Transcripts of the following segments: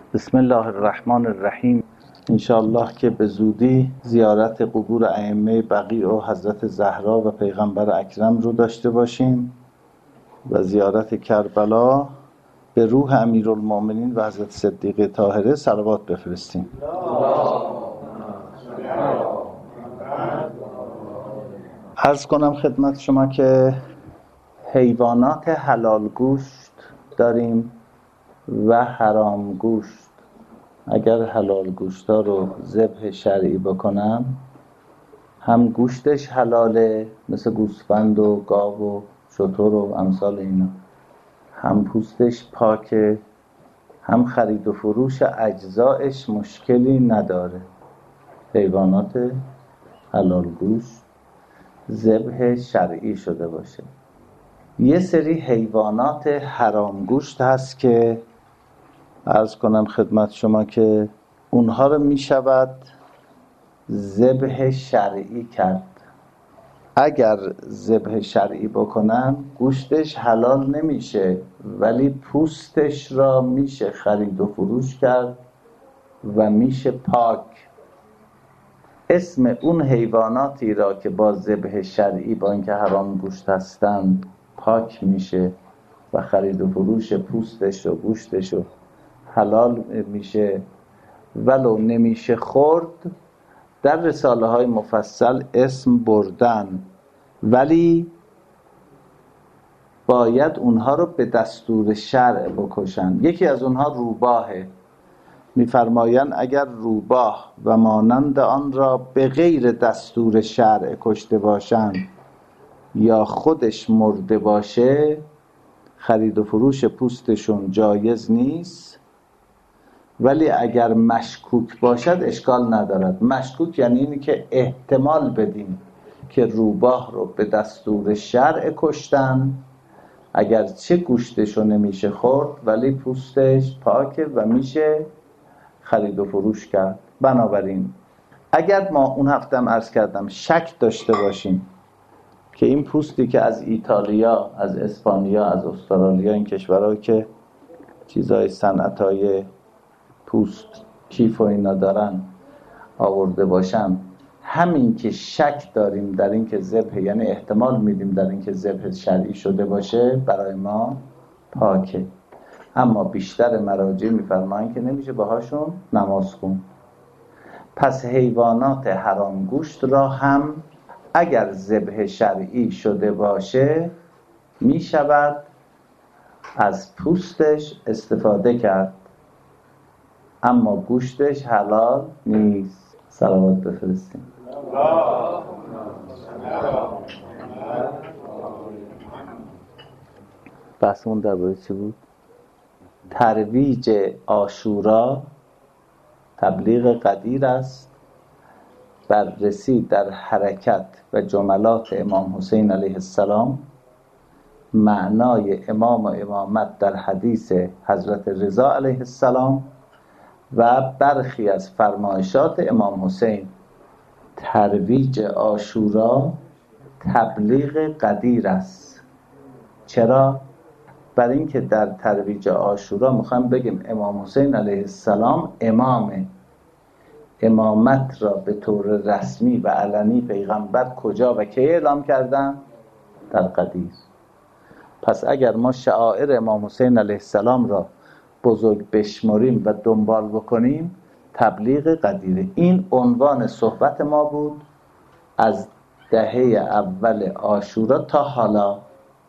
بسم الله الرحمن الرحیم. انشاءالله که به زودی زیارت قبور ائمه بقیع و حضرت زهرا و پیغمبر اکرم رو داشته باشیم و زیارت کربلا به روح امیرالمومنین و حضرت صدیقه طاهره صلوات بفرستیم. عرض کنم خدمت شما که حیوانات حلال گوشت داریم و حرام گوشت. اگر حلال گوشتا رو ذبح شرعی بکنم، هم گوشتش حلاله مثل گوسفند و گاو و شتر و امثال اینا، هم پوستش پاکه، هم خرید و فروش اجزایش مشکلی نداره. حیوانات حلال گوشت ذبح شرعی شده باشه. یه سری حیوانات حرام گوشت هست که عرض کنم خدمت شما که اونها رو می شود ذبح شرعی کرد. اگر ذبح شرعی بکنن گوشتش حلال نمیشه، ولی پوستش را میشه خرید و فروش کرد و میشه پاک. اسم اون حیواناتی را که با ذبح شرعی با اینکه حرام گوشت هستند پاک میشه و خرید و فروش پوستش و گوشتش و حلال میشه ولو نمیشه خورد، در رساله های مفصل اسم بردن، ولی باید اونها رو به دستور شرع بکشن. یکی از اونها روباهه. میفرمایند اگر روباه و مانند آن را به غیر دستور شرع کشته باشند یا خودش مرده باشه، خرید و فروش پوستشون جایز نیست، ولی اگر مشکوک باشد اشکال ندارد. مشکوک یعنی اینی که احتمال بدیم که روباه رو به دستور شرع کشتن، اگر چه گوشتشو نمیشه خورد ولی پوستش پاکه و میشه خرید و فروش کرد. بنابراین اگر ما اون هفتم عرض کردم شک داشته باشیم که این پوستی که از ایتالیا، از اسپانیا، از استرالیا، این کشورها که چیزای صنعتای پوست کیف و اینا دارن آورده باشن، همین که شک داریم در این که ذبح، یعنی احتمال میدیم در این که ذبح شرعی شده باشه، برای ما پاکه. اما بیشتر مراجع میفرمایند که نمیشه باهاشون نماز خون. پس حیوانات حرام گوشت را هم اگر ذبح شرعی شده باشه میشود از پوستش استفاده کرد، اما گوشتش حلال نیست. صلوات بفرستیم. بحثمون درباره چی بود؟ ترویج عاشورا تبلیغ قدیر است، بررسی در حرکت و جملات امام حسین علیه السلام، معنای امام و امامت در حدیث حضرت رضا علیه السلام و برخی از فرمایشات امام حسین. ترویج عاشورا تبلیغ قدیر است. چرا؟ برای اینکه در ترویج عاشورا میخوایم بگیم امام حسین علیه السلام امامه. امامت را به طور رسمی و علنی پیغمبر کجا و کی اعلام کردن؟ در قدیر. پس اگر ما شعائر امام حسین علیه السلام را بزرگ بشمریم و دنبال بکنیم، تبلیغ قدیره. این عنوان صحبت ما بود از دهه اول عاشورا تا حالا.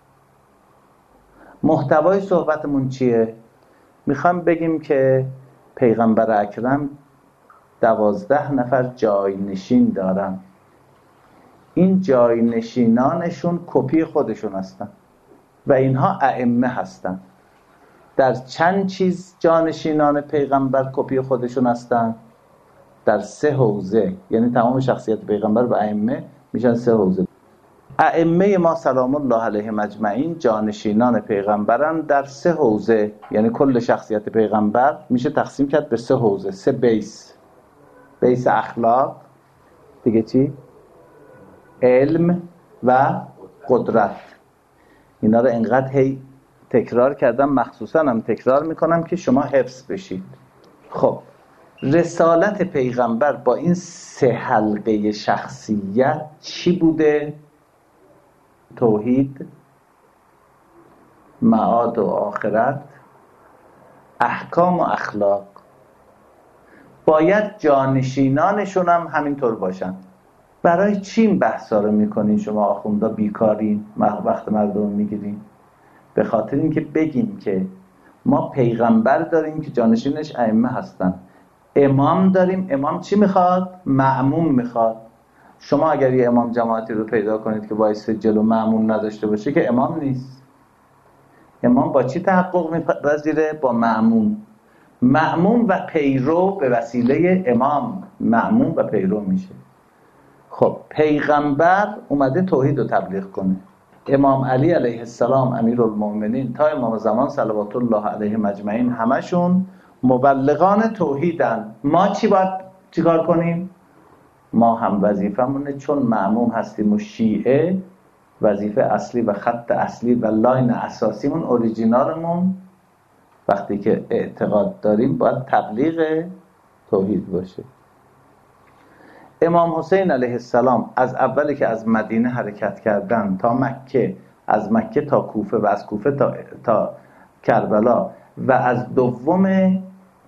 محتوای صحبتمون چیه؟ میخوام بگیم که پیغمبر اکرم 12 نفر جای نشین دارن. این جای نشینانشون کپی خودشون هستن و اینها ائمه هستن. در چند چیز جانشینان پیغمبر کپی خودشون هستن؟ در 3 حوزه. یعنی تمام شخصیت پیغمبر و ائمه میشن 3 حوزه. ائمه ما سلام الله علیهم اجمعین جانشینان پیغمبرن در 3 حوزه. یعنی کل شخصیت پیغمبر میشه تقسیم کرد به 3 حوزه، 3 بیس. بیس اخلاق، دیگه چی؟ علم و قدرت. اینا رو انقدر هی تکرار کردم، مخصوصا هم تکرار میکنم که شما حفظ بشید. خب رسالت پیغمبر با این 3 حلقه شخصیت چی بوده؟ توحید، معاد و آخرت، احکام و اخلاق. باید جانشینانشون هم همینطور باشن. برای چی این بحثا رو میکنین شما آخوندا؟ بیکارین، وقت مردم میگیرین. به خاطر اینکه بگیم که ما پیغمبر داریم که جانشینش ائمه هستن، امام داریم. امام چی میخواد؟ مأموم میخواد. شما اگر یه امام جماعتی رو پیدا کنید که وایس جلو مأموم نداشته باشه که امام نیست. امام با چی تحقق میپذیره؟ با مأموم. مأموم و پیرو به وسیله امام مأموم و پیرو میشه. خب پیغمبر اومده توحید رو تبلیغ کنه. امام علی علیه السلام امیرالمومنین تا امام زمان صلوات الله علیه اجمعین همشون مبلغان توحیدن. ما چیکار کنیم؟ ما هم وظیفمونه چون مأموم هستیم و شیعه، وظیفه اصلی و خط اصلی و لاین اساسیمون، اوریجینالمون، وقتی که اعتقاد داریم باید تبلیغ توحید باشه. امام حسین علیه السلام از اولی که از مدینه حرکت کردن تا مکه، از مکه تا کوفه و از کوفه تا کربلا و از 2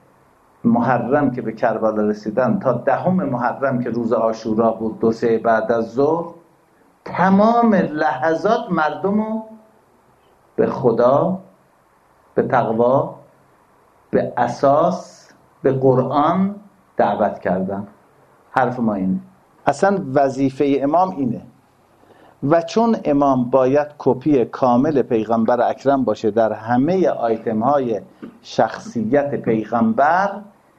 محرم که به کربلا رسیدن تا 10 محرم که روز عاشورا بود 2-3 بعد از ظهر، تمام لحظات مردمو به خدا، به تقوا، به اساس، به قرآن دعوت کردن. حرف ما اینه، اصلا وظیفه امام اینه. و چون امام باید کپی کامل پیغمبر اکرم باشه در همه آیتم های شخصیت پیغمبر،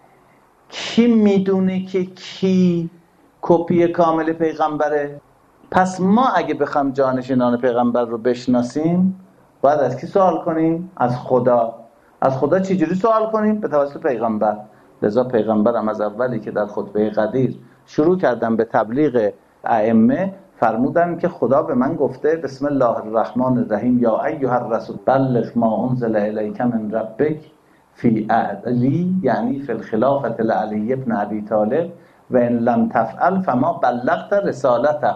کی میدونه که کی کپی کامل پیغمبره؟ پس ما اگه بخوام جانشینان پیغمبر رو بشناسیم باید از کی سوال کنیم؟ از خدا. از خدا چجوری سوال کنیم؟ به توسط پیغمبر. لذا پیغمبرم از اولی که در خطبه قدیر شروع کردن به تبلیغ ائمه فرمودن که خدا به من گفته بسم الله الرحمن الرحیم یا ایها الرسول بلغ ما انزل الیک من ربک فی علی، یعنی فی الخلافة لعلی ابن ابی طالب و ان لم تفعل فما بلغت رسالته.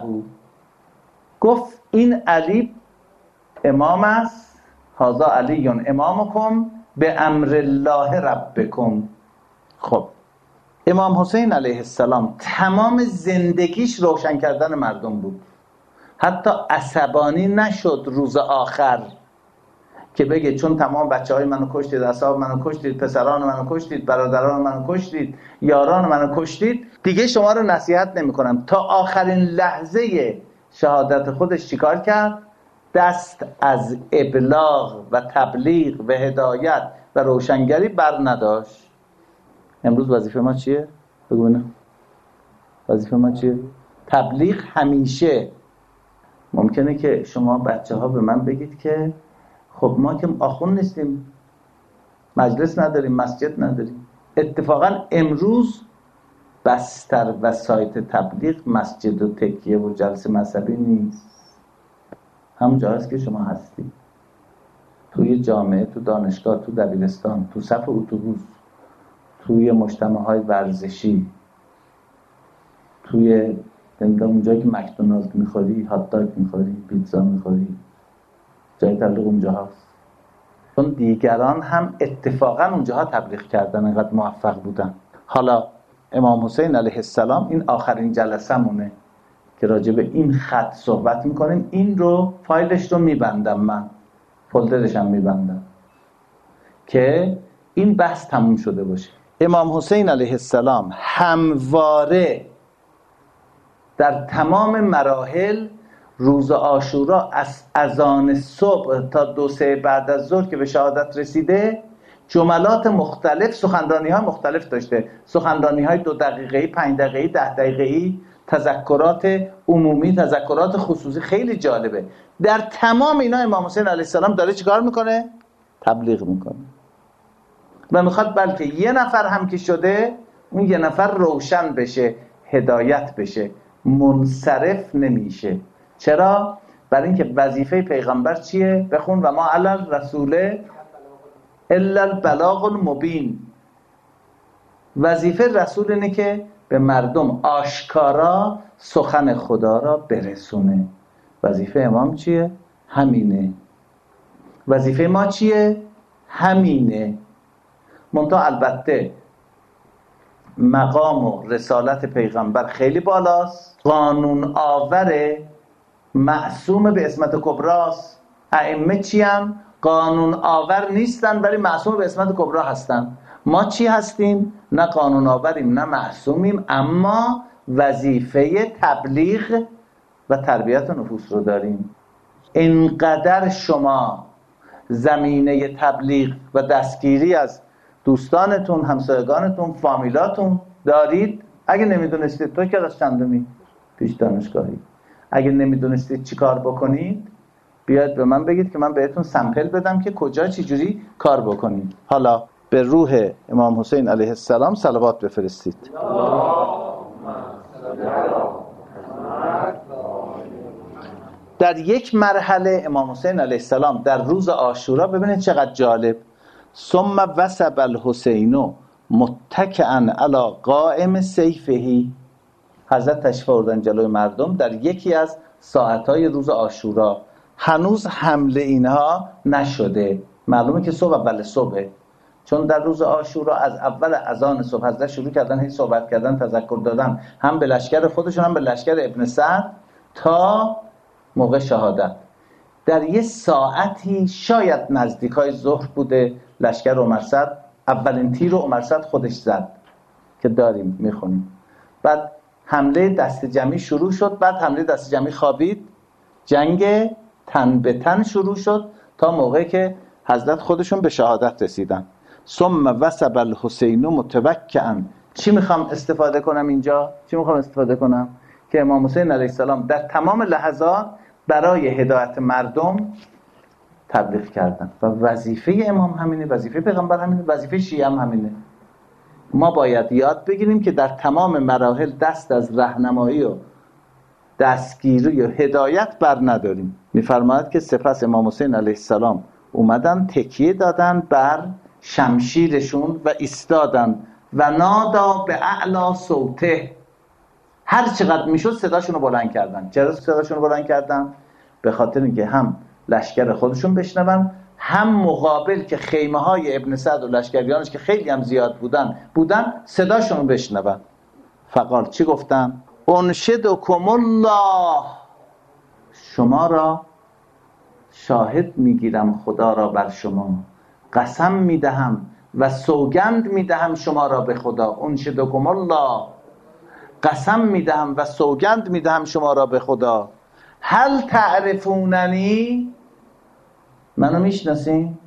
گفت این علی امام است، هذا علی امامکم به امر الله ربکم. خب امام حسین علیه السلام تمام زندگیش روشن کردن مردم بود. حتی عصبانی نشد روز آخر که بگه چون تمام بچهای منو کشتید، اصحاب منو کشتید، پسران منو کشتید، برادران منو کشتید، یاران منو کشتید، دیگه شما رو نصیحت نمی کنم. تا آخرین لحظه شهادت خودش چیکار کرد؟ دست از ابلاغ و تبلیغ و هدایت و روشنگری بر نداشت. امروز وظیفه ما چیه؟ بگو ببینم. وظیفه ما چیه؟ تبلیغ. همیشه ممکنه که شما بچه‌ها به من بگید که خب ما که آخوند نیستیم، مجلس نداریم، مسجد نداریم. اتفاقا امروز بستر و سایت تبلیغ مسجد و تکیه و جلسه مذهبی نیست. همون جایی است که شما هستی، توی جامعه، تو دانشگاه، تو دبیرستان، تو صف اتوبوس، توی مجتمع‌های ورزشی، توی اونجایی که مکدونالد میخوری، هات داگ میخوری، پیتزا میخوری، جای تبلیغ اونجا هست. چون دیگران هم اتفاقا اونجاها تبلیغ کردن، انقدر موفق بودن. حالا امام حسین علیه السلام این آخرین جلسه مونه که راجع به این خط صحبت میکنیم. این رو فایلش رو میبندم، من فولدرش هم میبندم که این بحث تموم شده باشه. امام حسین علیه السلام همواره در تمام مراحل روز عاشورا از اذان صبح تا 2-3 بعد از ظهر که به شهادت رسیده جملات مختلف، سخنرانی ها مختلف داشته. سخنرانی های 2 دقیقه‌ای، 5 دقیقه‌ای، 10 دقیقه‌ای، تذکرات عمومی، تذکرات خصوصی. خیلی جالبه. در تمام اینا امام حسین علیه السلام داره چیکار میکنه؟ تبلیغ میکنه و میخواد بلکه یه نفر هم که شده اون یه نفر روشن بشه، هدایت بشه، منصرف نمیشه. چرا؟ برای اینکه وظیفه پیغمبر چیه؟ بخون و ما علی الرسول الا البلاغ المبین. وظیفه رسول اینه که به مردم آشکارا سخن خدا را برسونه. وظیفه امام چیه؟ همینه. وظیفه ما چیه؟ همینه. منتها البته مقام و رسالت پیغمبر خیلی بالاست، قانون آور معصوم به عصمت کبراست. ائمه چی هم؟ قانون آور نیستن ولی معصوم به عصمت کبرا هستن. ما چی هستیم؟ نه قانون آوریم نه معصومیم، اما وظیفه تبلیغ و تربیت نفوس رو داریم. اینقدر شما زمینه تبلیغ و دستگیری از دوستانتون، همسایگانتون، فامیلاتون دارید. اگه نمیدونستید، تو که از چندمی پیش دانشگاهی، اگه نمیدونستید چی کار بکنید بیاید به من بگید که من بهتون سمپل بدم که کجا چجوری کار بکنید. حالا به روح امام حسین علیه السلام صلوات بفرستید. در یک مرحله امام حسین علیه السلام در روز عاشورا، ببینید چقدر جالب، ثم وثب الحسین متکئا علی قائم سیفه، حضرت تشریف آوردن جلوی مردم در یکی از ساعتهای روز عاشورا. هنوز حمله اینها نشده، معلومه که صبح اول صبحه، چون در روز عاشورا از اول اذان صبح حضرت شروع کردن هی صحبت کردن، تذکر دادن، هم به لشکر خودشون هم به لشکر ابن سعد تا موقع شهادت. در یه ساعتی شاید نزدیکای ظهر بوده، لشکر عمر سعد اولین تیر رو عمر سعد خودش زد که داریم میخونیم. بعد حمله دست جمعی شروع شد، بعد حمله دست جمعی خوابید، جنگ تن به تن شروع شد تا موقعی که حضرت خودشون به شهادت رسیدن. ثم وثب الحسین متوکئا. چی میخوام استفاده کنم اینجا؟ چی میخوام استفاده کنم؟ که امام حسین علیه السلام در تمام لحظات برای هدایت مردم تبلیغ کردن و وظیفه امام همینه، وظیفه پیغمبر همینه، وظیفه شیعه هم همینه. ما باید یاد بگیریم که در تمام مراحل دست از راهنمایی و دستگیری و هدایت بر نداریم. میفرماید که سپس امام حسین علیه السلام اومدن تکیه دادن بر شمشیرشون و ایستادن و نادا به اعلی صوته، هر چقدر میشد صداشون رو بلند کردن. چرا صداشون رو بلند کردن؟ به خاطر اینکه هم لشکر خودشون بشنون، هم مقابل که خیمه های ابن سعد و لشکریانش که خیلی هم زیاد بودن صداشون رو بشنون. فقال چی گفتن؟ انشدکم الله، شما را شاهد میگیرم خدا را بر شما، قسم میدهم و سوگند میدهم شما را به خدا. انشدکم الله، قسم میدهم و سوگند میدهم شما را به خدا. هل تعرفوننی، منو میشناسین؟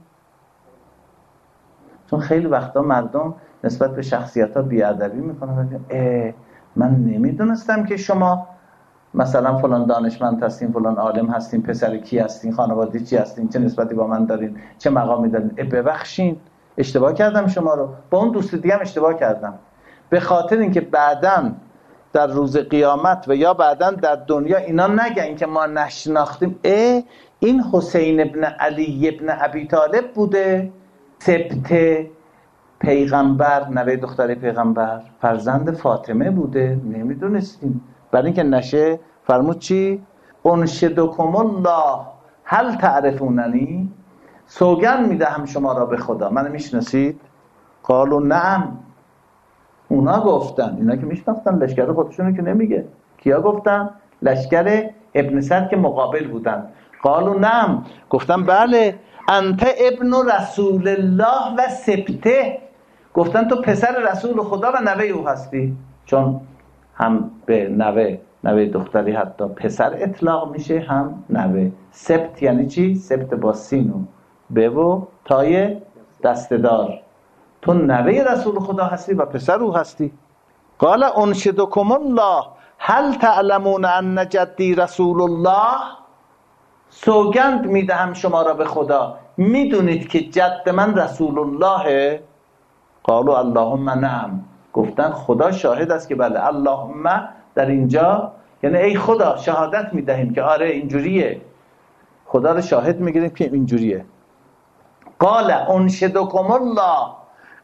چون خیلی وقتا مردم نسبت به شخصیت ها بیادبی میکنن. من نمیدونستم که شما مثلا فلان دانشمند هستین، فلان عالم هستین، پسر کی هستین، خانواده چی هستین، چه نسبتی با من دارین، چه مقامی دارین. ببخشین اشتباه کردم شما رو، با اون دوست دیگه هم اشتباه کردم. به خاطر اینکه بعداً در روز قیامت و یا بعداً در دنیا اینا نگن که ما نشناختیم، این حسین ابن علی ابن ابی طالب بوده، سبط پیغمبر، نوه دختر پیغمبر، فرزند فاطمه بوده، نمیدونستیم. برای اینکه نشه فرمود چی؟ انشدکم الله هل تعرفوننی، سوگند میدهم شما را به خدا، منو میشناسید؟ قالوا نعم. اونا گفتن، اینا که میشناختن لشکر خودشونو که نمیگه، کیا گفتن؟ لشکر ابن سعد که مقابل بودن. قالوا نعم، گفتن بله، انت ابن رسول الله و سبته، گفتن تو پسر رسول خدا و نوه او هستی. چون هم به نوه دختری حتی پسر اطلاق میشه، هم نوه. سبت یعنی چی؟ سبت با سین و به و تای دستدار، تو نوه رسول خدا هستی و پسر او هستی. قال انشدکم الله هل تعلمون ان جدی رسول الله، سوگند میدهم شما را به خدا، میدونید که جد من رسول الله؟ قالوا اللهم نعم، گفتن خدا شاهد است که بله. اللهم در اینجا یعنی ای خدا شهادت میدهیم که آره اینجوریه، خدا رو شاهد میگیریم که اینجوریه. قال انشدکم الله،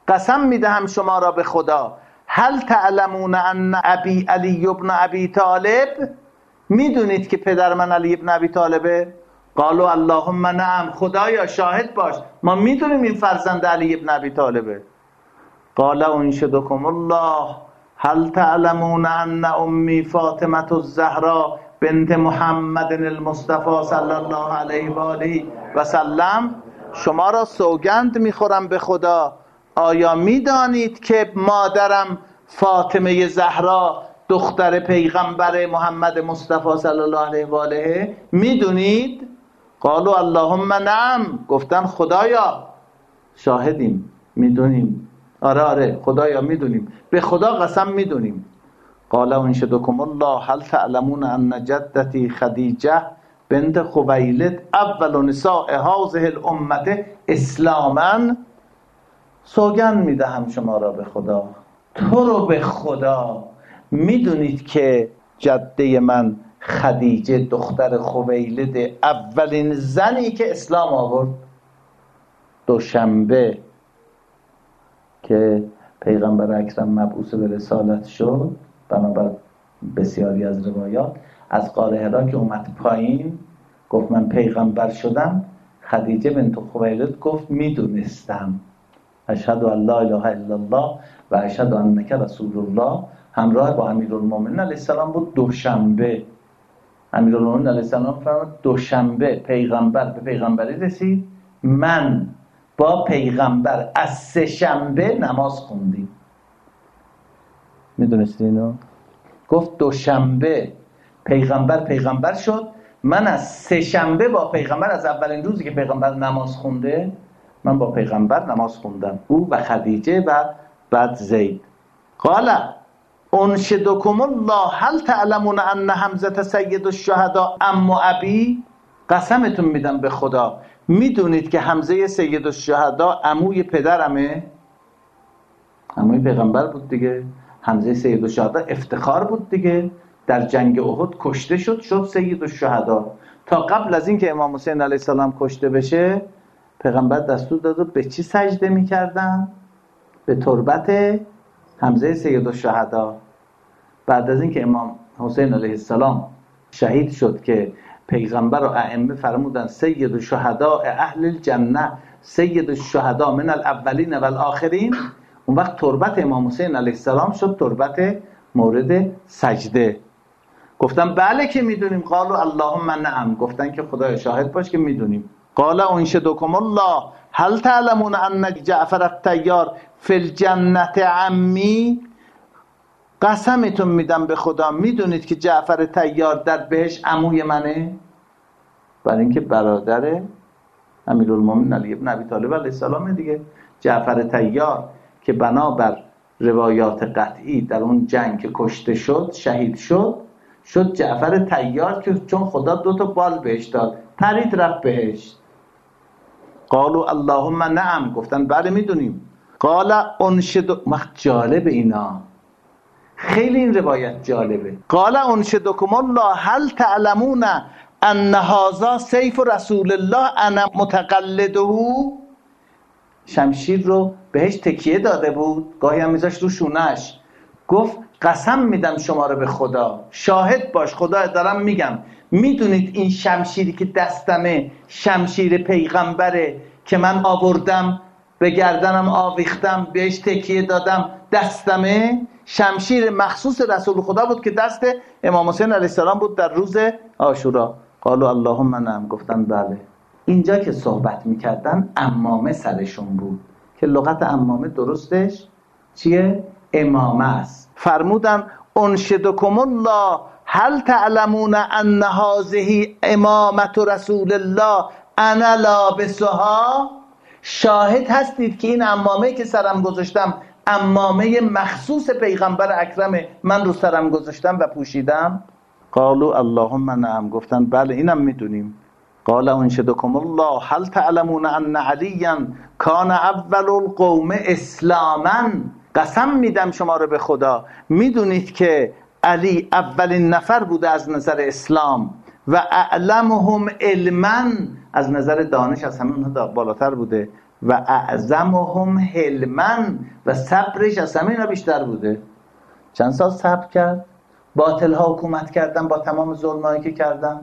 قسم میدهم شما را به خدا، هل تعلمون ان ابی علی ابن ابی طالب، میدونید که پدر من علی ابن ابی طالبه؟ قالوا اللهم نعم، خدایا شاهد باش ما میدونیم این فرزند علی ابن ابی طالبه. قال انشدکم الله هل تعلمون ان امی فاطمه الزهرا بنت محمد المصطفى صلی الله علیه و آله و سلم، شما را سوگند میخورم به خدا، آیا میدانید که مادرم فاطمه زهرا دختر پیغمبر محمد مصطفی صلی الله علیه و آله، میدونید؟ قالوا اللهم نعم، گفتن خدایا شاهدیم، میدونیم، آره خدایا میدونیم، به خدا قسم میدونیم. قال انشدکم الله هل تعلمون ان جدتی خدیجه بنت خویلد اول نساء هذه الامه اسلاما، سوگند میدهم شما را به خدا، تو رو به خدا، میدونید که جده من خدیجه دختر خویلد اولین زنی که اسلام آورد، دوشنبه که پیغمبر اکرم مبعوث به رسالت شد، بنابر بسیاری از روایات از غار حرا که اومد پایین گفت من پیغمبر شدم، خدیجه بنت خویلد گفت میدونستم، اشهد ان لا اله الا الله و اشهد انک رسول الله، همراه با امیرالمومنین علیه السلام بود. دوشنبه امیرالمومنین علیه السلام فرمود دوشنبه پیغمبر به پیغمبری رسید، من با پیغمبر از سه شنبه نماز خوندیم. میدونستی اینو؟ گفت دوشنبه پیغمبر شد، من از سه شنبه با پیغمبر، از اولین روزی که پیغمبر نماز خونده من با پیغمبر نماز خوندم، او و خدیجه و بعد زید. قال انشدکم الله هل تعلمون ان حمزه سید الشهداء ام ابی، قسمتون میدم به خدا میدونید که حمزه سید الشهداء عموی پدرمه؟ عموی پیغمبر بود دیگه، حمزه سید الشهداء افتخار بود دیگه، در جنگ احد کشته شد سید الشهداء. تا قبل از این که امام حسین علیه السلام کشته بشه پیغمبر دستور داد و به چی سجده میکردن؟ به تربت حمزه سید الشهداء. بعد از این که امام حسین علیه السلام شهید شد که پیغمبر و ائمه فرمودن سید الشهداء اهل الجنه، سید الشهداء من الاولین و الاخرین، اون وقت تربت امام حسین علیه السلام شد تربت مورد سجده. گفتن بله که میدونیم. قالوا اللهم نعم، گفتن که خدای شاهد باش که میدونیم. قال انشدکم الله هل تعلمون ان جعفر الطیار فی الجنه عمی، قسمتون میدم به خدا میدونید که جعفر طیار در بهشت عموی منه؟ برای اینکه برادر امیرالمومنین علی ابن ابی طالب علیه السلام دیگه. جعفر طیار که بنابر روایات قطعی در اون جنگ که کشته شد شهید شد جعفر طیار، که چون خدا 2 تا بال بهش داد پرید رفت بهشت. قالوا اللهم نعم، گفتن بله میدونیم. قال انشد، جالب اینا، خیلی این روایت جالبه. قال انشدکم الله هل تعلمون ان هذا سیف رسول الله انا متقلده، شمشیر رو بهش تکیه داده بود، گاهی هم میذاشت رو شونش، گفت قسم میدم شما رو به خدا، شاهد باش خدا دارم میگم، میدونید این شمشیری که دستمه شمشیر پیغمبره که من آوردم به گردنم آویختم بهش تکیه دادم، دستمه شمشیر مخصوص رسول خدا بود که دست امام حسین علیه السلام بود در روز عاشورا. قالوا اللهم نعم، گفتن بله. اینجا که صحبت میکردن عمامه سرشون بود که لغت عمامه درستش چیه؟ امامه است. فرمودن انشدکم الله هل تعلمون ان هذه امامه رسول الله انا لابسها، شاهد هستید که این عمامه که سرم گذاشتم عمامه مخصوص پیغمبر اکرمه، من رو سرم گذاشتم و پوشیدم؟ قالوا اللهم نعم، گفتن بله اینم میدونیم. قال انشدکم الله هل تعلمون ان علیا کان اول القوم اسلاما، قسم میدم شما رو به خدا میدونید که علی اولین نفر بوده از نظر اسلام و اعلمهم علما، از نظر دانش از همه اونها بالاتر بوده. و اعظمهم حلما، و صبرش از همه اینا بیشتر بوده. چند سال صبر کرد؟ باطل ها حکومت کردن با تمام ظلمایی که کردن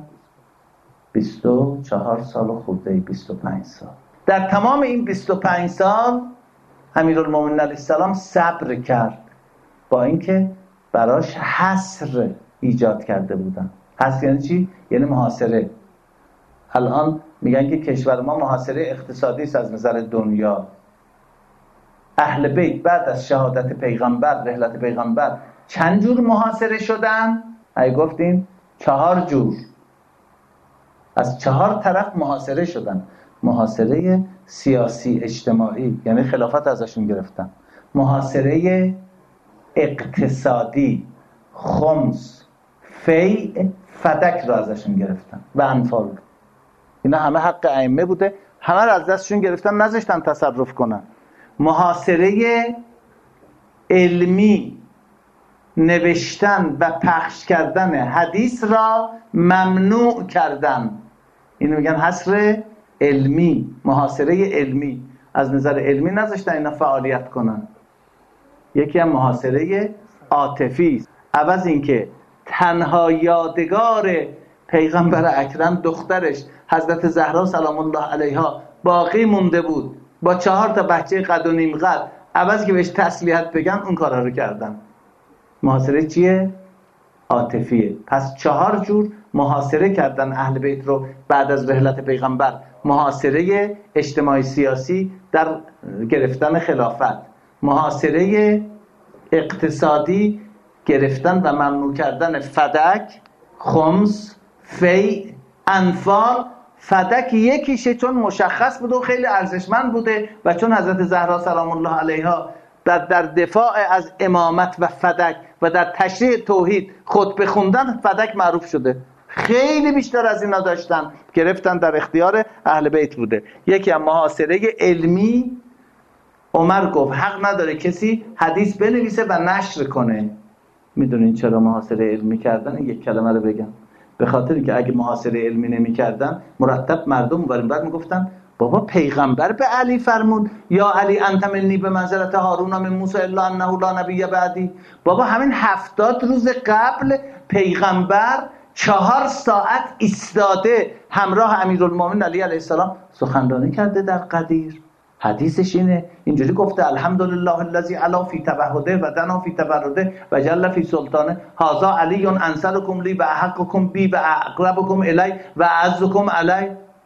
24 سال و خورده 25 سال. در تمام این 25 سال امیرالمومنین علیه السلام صبر کرد، با اینکه براش حصر ایجاد کرده بودن. حصر یعنی چی؟ یعنی محاصره. الان میگن که کشور ما محاصره اقتصادی است از نظر دنیا. اهل بیت بعد از شهادت پیغمبر، رحلت پیغمبر، چند جور محاصره شدن؟ ای گفتیم 4 جور. از 4 طرف محاصره شدن. محاصره سیاسی اجتماعی، یعنی خلافت ازشون گرفتن. محاصره اقتصادی، خمس، فیع، فدک را ازشون گرفتن و انفال. اینا همه حق ائمه بوده، همه را از دستشون گرفتن، نذاشتن تصرف کنن. محاصره علمی، نوشتن و پخش کردن حدیث را ممنوع کردن. اینو میگن حصر علمی، محاصره علمی. از نظر علمی نذاشتن اینا فعالیت کنن. یکی هم محاصره عاطفی. عوض اینکه تنها یادگار پیغمبر اکرم دخترش حضرت زهرا سلام الله علیها باقی مونده بود با 4 تا بچه قد و نیم قد، عوض که بهش تسلیت بگن اون کارها رو کردن. محاصره چیه؟ عاطفیه. پس 4 جور محاصره کردن اهل بیت رو بعد از رحلت پیغمبر. محاصره اجتماعی سیاسی در گرفتن خلافت، محاصره اقتصادی گرفتن و ممنوع کردن فدک، خمس، فیع، انفال. فدک یکیشه چون مشخص بوده و خیلی ارزشمند بوده و چون حضرت زهرا سلام الله علیها در دفاع از امامت و فدک و در تشریع توحید خطبه خوندن فدک معروف شده. خیلی بیشتر از اینا داشتن، گرفتن، در اختیار اهل بیت بوده. یکی هم محاصره علمی. عمر گفت حق نداره کسی حدیث بنویسه و نشر کنه. میدونین چرا محاصره علمی کردن؟ این یک کلمه رو بگم. به خاطری که اگه محاصره علمی نمی کردن مرتب مردم بعد میگفتن بابا پیغمبر به علی فرمود یا علی انت منی به منزلت هارون من موسی الا انه لا نبی بعدی. بابا همین 70 روز قبل پیغمبر 4 ساعت ایستاده همراه امیرالمومنین علی علیه السلام سخنرانی کرده در غدیر. حدیثش اینه، اینجوری گفته الحمدلله الذی علا فی تبهده و دنا فی تبرده و جل فی سلطانه هذا علی انصرکم لی و احقکم بی و اقربکم الی و اعزکم علی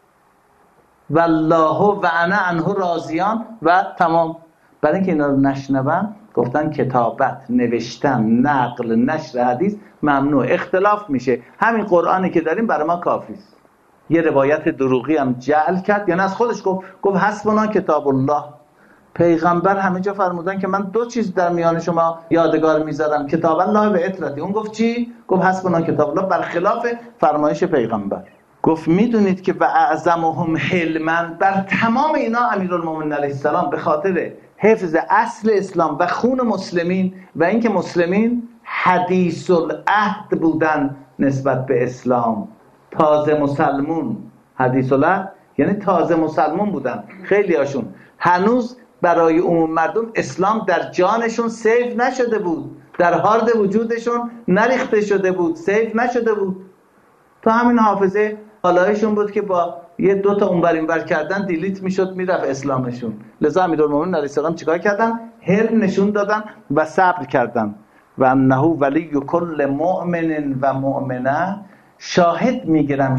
والله و انا عنه راضیان و تمام. برای اینکه اینا رو نشنون گفتن کتابت، نوشتن، نقل، نشر حدیث ممنوع. اختلاف میشه. همین قرآنی که داریم برای ما کافی است. یه روایت دروغی هم جعل کرد، یعنی از خودش گفت حسبنا کتاب الله. پیغمبر همه جا فرمودن که من 2 چیز در میان شما یادگار میذارم، کتاب الله و اطرتی. اون گفت چی؟ گفت حسبنا کتاب الله، برخلاف فرمایش پیغمبر. گفت میدونید که و اعظمهم حلما، بر تمام اینا امیرالمومنین علیه السلام به خاطر حفظ اصل اسلام و خون مسلمین و اینکه مسلمین حدیث العهد بودن نسبت به اسلام، تازه مسلمون، حدیث العهد یعنی تازه مسلمون بودن. خیلی هاشون هنوز برای عموم مردم اسلام در جانشون سیف نشده بود، در هارد وجودشون نریخته شده بود، سیف نشده بود. تو همین حافظه حالایشون بود که با 1-2 تا اونور اینور کردن دیلیت میشد، میرفت اسلامشون. لذا امیرالمومنین علیه السلام چیکار کردن؟ حلم نشون دادن و صبر کردن. و انه ولی کل مؤمن و مؤمنه، شاهد میگیرم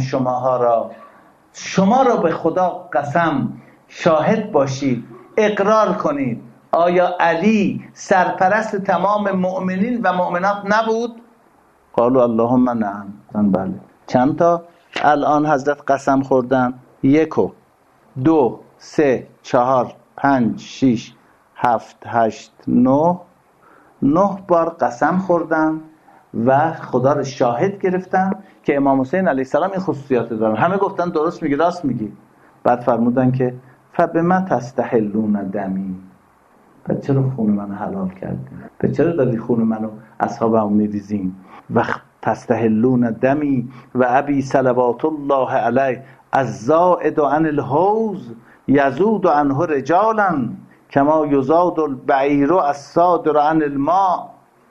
شما را به خدا قسم شاهد باشید، اقرار کنید آیا علی سرپرست تمام مؤمنین و مؤمنات نبود؟ قالوا اللهم نعم. بله. چند تا الان حضرت قسم خوردن؟ 1 2 3 4 5 6 7 8 9 بار قسم خوردن و خدا رو شاهد گرفتن که امام حسین علیه السلام این خصوصیات دارن. همه گفتن درست میگی، راست میگی. بعد فرمودن که فبما تستحلون دمی، پس چرا خون منو حلال کردین؟ پس چرا داری خون منو اصحابم میریزین؟ و تستحلون دمی و ابی صلوات الله علیه الزائد عن الحوض یزود عنه رجالا کما یزاد البعیر الصادر عن الماء.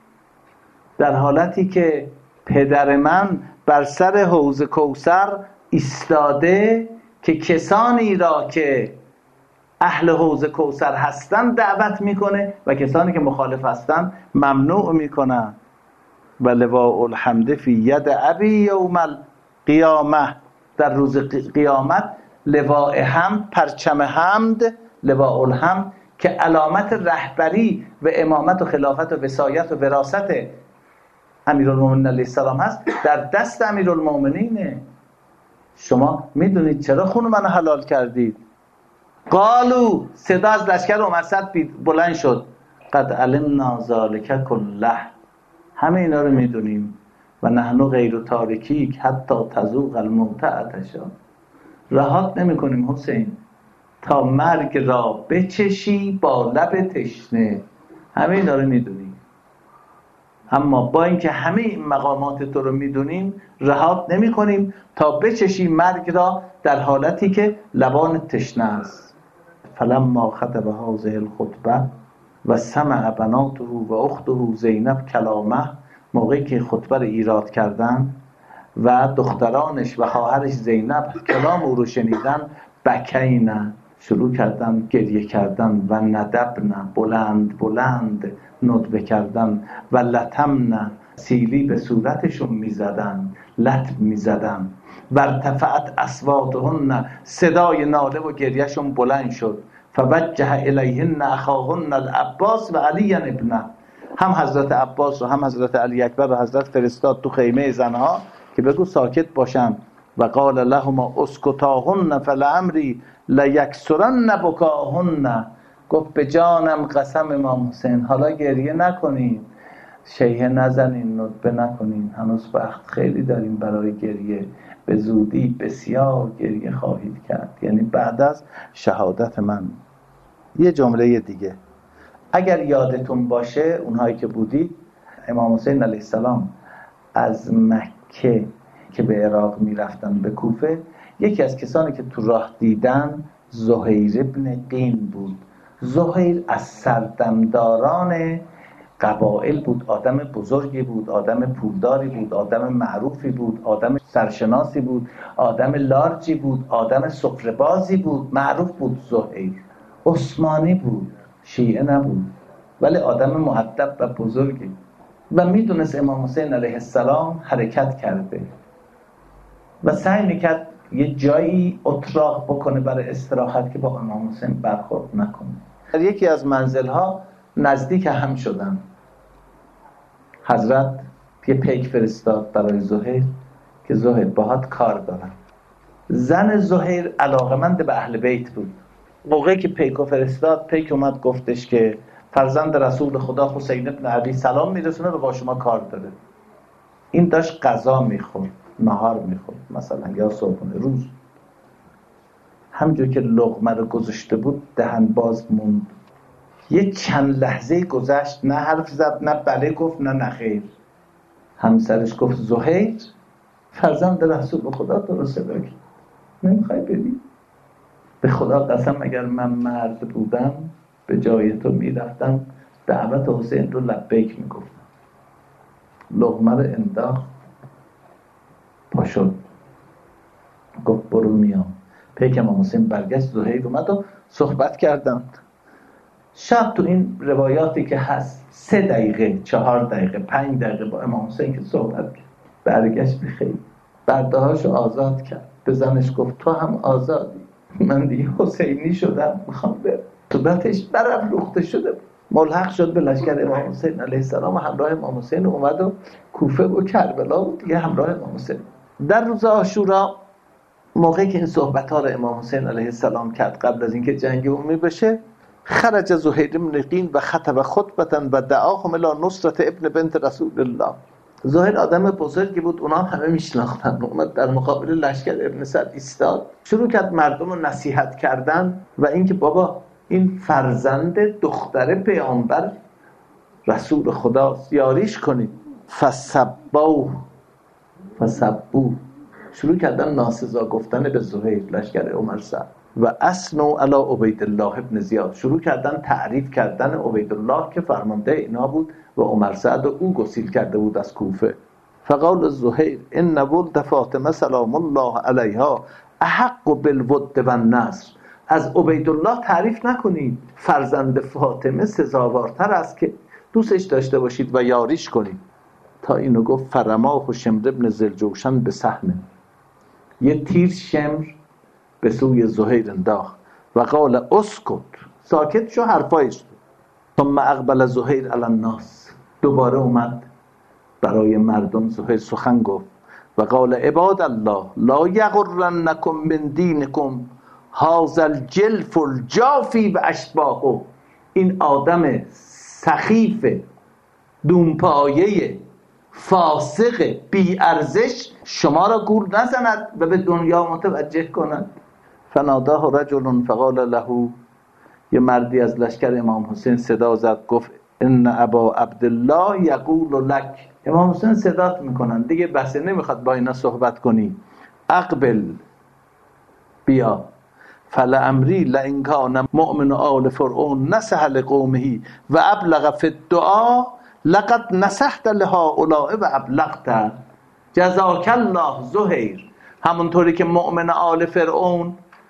در حالتی که پدر من بر سر حوض کوثر ایستاده که کسانی را که اهل حوض کوثر هستند دعوت میکنه و کسانی که مخالف هستند ممنوع میکنه. و لواء الحمد فی ید ابی یوم القیامه، در روز قیامت لواء حمد، پرچم حمد، لواء الحمد که علامت رهبری و امامت و خلافت و وصایت و وراثت امیرالمومنین علیه السلام هست، در دست امیرالمومنینه. شما میدونید چرا خون منو حلال کردید؟ قالو، صدا از لشکر عمر سعد بلند شد، قد علمنا ذلک کله، همه اینا رو میدونیم و نحن غیر تارکیک حتی تذوق الموت عطشا، رهات نمی کنیم حسین تا مرگ را بچشی با لب تشنه. همه اینا رو میدونیم، اما با اینکه همه این مقامات تو رو میدونیم رهات نمی کنیم تا بچشی مرگ را در حالتی که لبان تشنه است. فلما خطب هذه الخطبه و سمع بناته و اخته زینب کلامه، موقعی که خطبه رو ایراد کردن و دخترانش و خواهرش زینب کلام او رو شنیدن، بکینه، شروع کردن گریه کردن، و ندبنه، بلند بلند ندبه کردن، و لطمنه، سیلی به صورتشون میزدن، لطم میزدن، و ارتفعت اصواتهن، صدای ناله و گریهشون بلند شد. فوجه الیهن اخاهن العباس و علی ابنه، هم حضرت عباس و هم حضرت علی اکبر و حضرت فرستاد تو خیمه زنها که بگو ساکت باشن. و قال لهما اسکتاهن فلعمری لیکسرن بکاهن، گفت به جانم قسم امام حسین حالا گریه نکنین، شیهه نزنین، ندبه نکنین، هنوز وقت خیلی داریم برای گریه، به زودی بسیار گریه خواهید کرد، یعنی بعد از شهادت من. یه جمله دیگه اگر یادتون باشه، اونهایی که بودید، امام حسین علیه السلام از مکه که به عراق میرفتن به کوفه، یکی از کسانی که تو راه دیدن زهیر ابن قین بود. زهیر از سردمداران قبائل بود، آدم بزرگی بود، آدم پولداری بود، آدم معروفی بود، آدم سرشناسی بود، آدم لارجی بود، آدم سفره‌بازی بود، معروف بود. زهیر عثمانی بود، شیعه نبود، ولی آدم مؤدب و بزرگی، و میدونست امام حسین علیه السلام حرکت کرده و سعی میکرد یه جایی اتراق بکنه برای استراحت که با امام حسین برخورد نکنه. در یکی از منزلها نزدیک هم شدن. حضرت یه پیک فرستاد برای زهیر که زهیر باهات کار دارم. زن زهیر علاقمند به اهل بیت بود. موقعی که پیکو فرستاد، پیک اومد گفتش که فرزند رسول خدا حسین ابن علی سلام میرسونه و با شما کار داره. این داشت غذا میخورد، نهار میخورد مثلا، یا صبحونه روز. همجور که لقمه رو گذاشته بود دهن باز موند. یه چند لحظه گذشت، نه حرف زد، نه بله گفت، نه نخیر. همسرش گفت زهیر، فرزند رسول خدا تو رو صدا کرد، نمیخوای بدی؟ به خدا قسم اگر من مرد بودم به جای تو میرفتم دعوت حسین رو لبیک میگفتم. لقمه رو انداخت، پا شد، گفت برو میام. پیک امام حسین برگشت، زهیر اومد و صحبت کردند. شب تو این روایاتی که هست 3 دقیقه، 4 دقیقه، 5 دقیقه با امام حسین که صحبت کرد. برگشت بخیر، بردهاشو آزاد کرد، به زنش گفت تو هم آزادی، من دیگه حسینی شدم، میخوام برم. صورتش برافروخته شده بود. ملحق شد به لشکر امام حسین علیه السلام و همراه امام حسین اومد و کوفه و کربلا و دیگه همراه امام حسین. در روز عاشورا موقعی که این صحبت‌ها رو امام حسین علیه السلام کرد قبل از اینکه جنگ عمومی بشه، خرج زهیر بن قین و خطب خطبه و دعاهم الی نصرت ابن بنت رسول الله. زهیر آدم بزرگی بود، اونا همه میشناختن. اومد در مقابل لشکر ابن سعد ایستاد، شروع کرد مردم رو نصیحت کردن و اینکه بابا این فرزند دختر پیامبر رسول خدا یاریش کنید. فسبوه شروع کردن ناسزا گفتن به زهیر، لشکر عمر سعد. و اثنوا علی عبیدالله ابن زیاد، شروع کردن تعریف کردن عبیدالله که فرمانده اینا بود و عمر سعد او گسیل کرده بود از کوفه. فقال زهیر ان ولد فاطمه سلام الله علیها احق بالود و النصر، از عبیدالله تعریف نکنید، فرزند فاطمه سزاوارتر است که دوستش داشته باشید و یاریش کنید. تا اینو گفت فرماه شمر ابن ذوالجوشن به سهم، یه تیر شمر به سوی زهیر انداخت و قال اسکت، ساکت شو، حرفایش. ثم اقبل زهیر علی الناس، دوباره اومد برای مردم زهیر سخن گفت و قال عباد الله لا یغرنکم من دینکم هذا الجلف الجافی و اشباهه، این آدم سخیف دونپایه فاسق بی ارزش شما را گول نزند و به دنیا متوجه کند. فناداه رجل فقال له، یه مردی از لشکر امام حسین صدا زد گفت ان ابا عبدالله یقول لک، امام حسین صدات میکنن، دیگه بحث نمیخواد با اینا صحبت کنی، اقبل، بیا. فلعمری لئن کان مؤمن آل فرعون نصح لقومه و ابلغ فی الدعاء لقد نصحت لهؤلاء و ابلغت، جزاک الله زهیر. همونطوری که مؤمن آل فرعون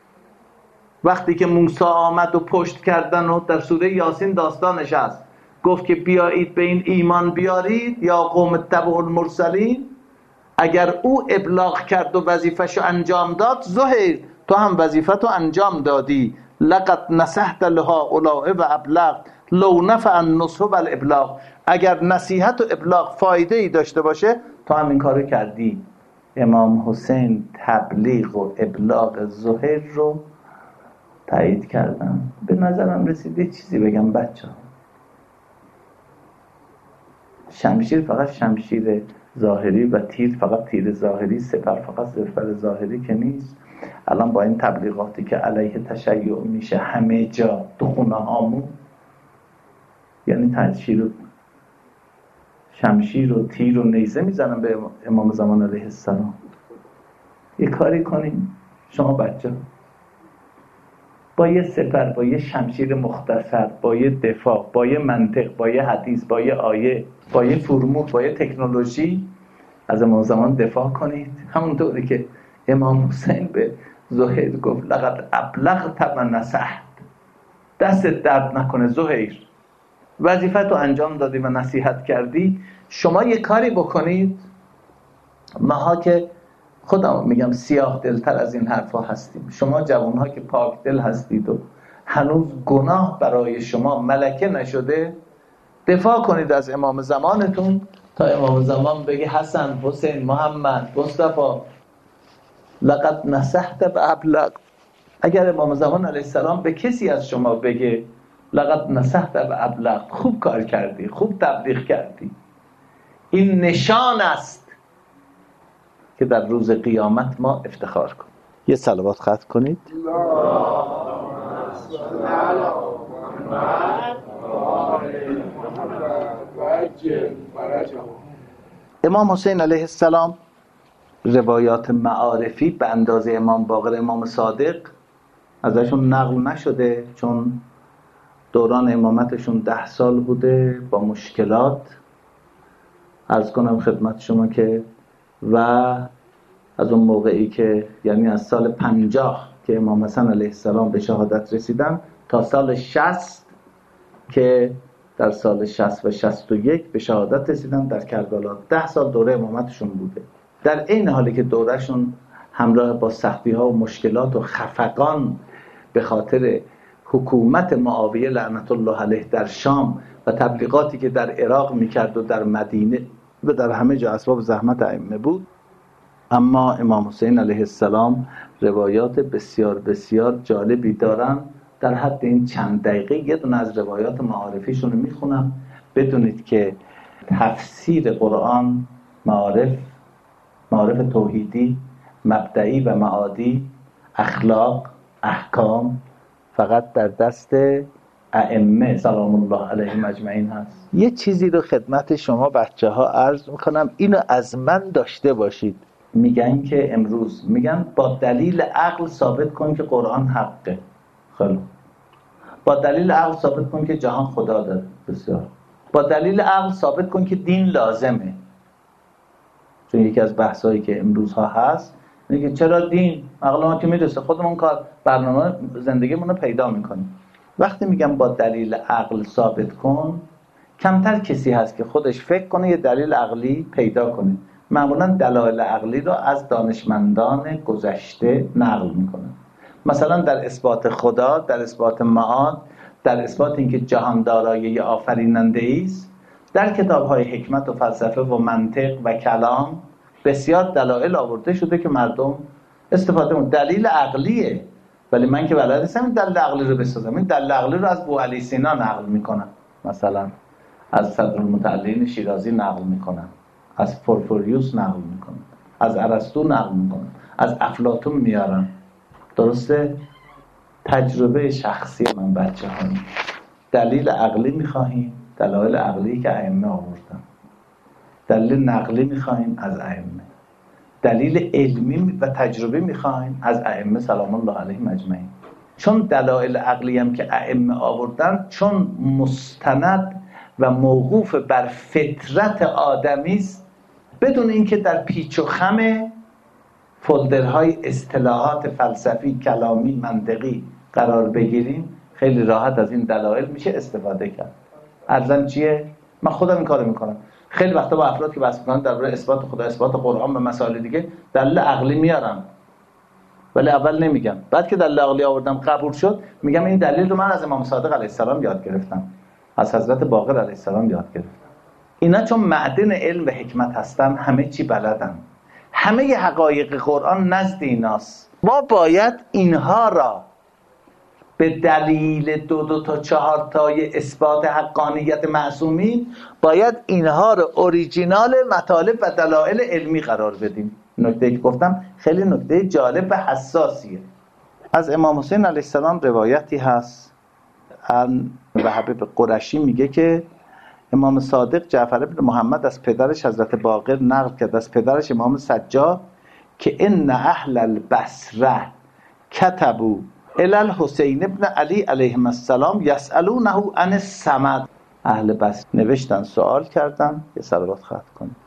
وقتی که موسی آمد و پشت کردن و در سوره یاسین داستانش هست، گفت که بیایید به این ایمان بیارید یا قوم اتبعوا المرسلین، اگر او ابلاغ کرد و وظیفه‌شو انجام داد، زهیر تو هم وظیفه‌تو انجام دادی، لقد نصحت لهؤلاء و ابلغت لو نفع النصح والابلاغ، اگر نصیحت و ابلاغ فایده ای داشته باشه تو هم این کارو کردی. امام حسین تبلیغ و ابلاغ زهیر رو تایید کردن. به نظرم رسیده چیزی بگم بچه ها، شمشیر فقط شمشیر ظاهری و تیر فقط تیر ظاهری، سپر فقط سپر ظاهری که نیست. الان با این تبلیغاتی که علیه تشیع میشه همه جا تو خونه هامون، یعنی شمشیر و تیر و نیزه میزنن به امام زمان علیه السلام. یه کاری کنین شما بچه با یه سپر، با یه شمشیر مختصر، با یه دفاع، با یه منطق، با یه حدیث، با یه آیه، با یه فرمول، با یه تکنولوژی از امام زمان دفاع کنید. همونطوری که امام حسین به زهیر گفت لقد ابلغت و نصحت، دست درد نکنه زهیر، وظیفت رو انجام دادی و نصیحت کردی. شما یه کاری بکنید، ماها که خودم میگم سیاه دلتر از این حرفا هستیم، شما جوانها که پاک دل هستید و هنوز گناه برای شما ملکه نشده، دفاع کنید از امام زمانتون تا امام زمان بگه حسن، حسین، محمد، مصطفی لقد نصحت و ابلغ. اگر امام زمان علیه السلام به کسی از شما بگه لقد نصحت و ابلغ، خوب کار کردی، خوب تبلیغ کردی، این نشان است که در روز قیامت ما افتخار کنیم. یه صلوات ختم کنید. امام حسین علیه السلام روایات معارفی به اندازه امام باقر، امام صادق ازشون نقل نشده، چون دوران امامتشون 10 سال بوده با مشکلات. عرض کنم خدمت شما که و از اون موقعی که یعنی از سال 50 که امام حسن علیه السلام به شهادت رسیدن تا سال 60 که در سال 60 و 61 به شهادت رسیدن در کربلا، 10 سال دوره امامتشون بوده. در این حالی که دورهشون همراه با سختی ها و مشکلات و خفقان به خاطر حکومت معاویه لعنت الله علیه در شام و تبلیغاتی که در عراق میکرد و در مدینه و در همه جا اسباب زحمت ائمه بود، اما امام حسین علیه السلام روایات بسیار بسیار جالبی دارن. در حد این چند دقیقه یه دونه از روایات معارفیشون رو میخونم. بدونید که تفسیر قرآن، معارف توحیدی، مبدئی و معادی، اخلاق، احکام فقط در دست ائمه سلام الله علیهم اجمعین هست. یه چیزی رو خدمت شما بچه ها عرض میکنم، اینو از من داشته باشید. میگن که امروز میگن با دلیل عقل ثابت کن که قرآن حقه. خیلی با دلیل عقل ثابت کن که جهان خدا داره. بسیار. با دلیل عقل ثابت کن که دین لازمه. چون یکی از بحثایی که امروز ها هست اینه که چرا دین؟ عقل ما که میرسه خودمون کار برنامه زندگیمون رو پیدا میکنیم. وقتی میگم با دلیل عقل ثابت کن، کمتر کسی هست که خودش فکر کنه یه دلیل عقلی پیدا کنه. معمولا دلایل عقلی رو از دانشمندان گذشته نقل میکنه. مثلا در اثبات خدا، در اثبات معاد، در اثبات اینکه جهان دارای آفریننده است، در کتاب‌های حکمت و فلسفه و منطق و کلام بسیار دلایل آورده شده که مردم استفاده کنن. دلیل عقلیه، ولی من که بلد نیستم این دلیل عقلی رو بسازم. این دلیل عقلی رو از بوعلی سینا نقل میکنم، مثلا از صدرالمتعلین شیرازی نقل میکنم، از پورفوریوس نقل میکنم، از ارسطو نقل میکنم، از افلاطون میارم. درسته؟ تجربه شخصی من بچه ها. دلیل عقلی میخواهیم، دلایل عقلی که ائمه آوردن. دلیل نقلی میخواهیم از ائمه. دلیل علمی و تجربی میخواهیم از ائمه سلام الله علیهم اجمعین. چون دلایل عقلی هم که ائمه آوردن چون مستند و موقوف بر فطرت آدمی است، بدون اینکه در پیچ و خم فولدرهای اصطلاحات فلسفی، کلامی، منطقی قرار بگیریم، خیلی راحت از این دلایل میشه استفاده کرد. ارزن چیه؟ من خودم این کارو میکنم. خیلی وقتا با افراد که بحث میکنن درباره اثبات خدا، اثبات قرآن و مسائل دیگه، دلیل عقلی میارم، ولی اول نمیگم. بعد که دلیل عقلی آوردم قبول شد، میگم این دلیل رو من از امام صادق علیه السلام یاد گرفتم، از حضرت باقر علیه السلام یاد گرفتم. اینا چون معدن علم و حکمت هستن، همه چی بلدن. همه حقایق قرآن نزد ایناست. ما باید اینها را به دلیل 2 تا 4 تای اثبات حقانیت معصومین، باید اینها را اوریجینال مطالب و دلایل علمی قرار بدیم. نکته که گفتم خیلی نکته جالب و حساسیه. از امام حسین علیه السلام روایتی هست، وهب قرشی میگه که امام صادق جعفر بن محمد از پدرش حضرت باقر نقل کرد، از پدرش امام سجاد، که ان اهل البصره كتبوا الی الحسین ابن علی علیهم السلام یسألونه عن الصمد. اهل بصره نوشتن، سوال کردن. یه صلوات ختم کنیم.